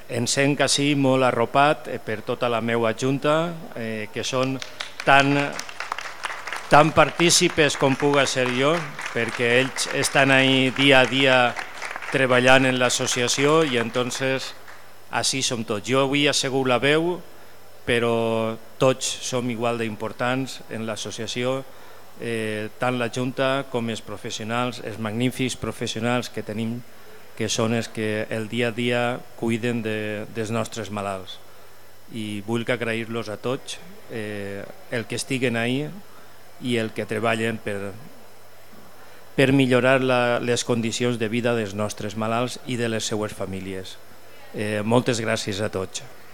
Em sent quasi molt arropat per tota la meva junta, que són tan partícipes com puga ser jo, perquè ells estan ahí dia a dia treballant en l'associació i entonces així som tots. Jo avui he assegut la veu, però tots som igual d'importants en l'associació, tant la Junta com els professionals, els magnífics professionals que tenim, que són els que el dia a dia cuiden dels nostres malalts. I vull agrair-los a tots el que estiguen ahí i el que treballen per millorar les condicions de vida dels nostres malalts i de les seues famílies. Moltes gràcies a tots.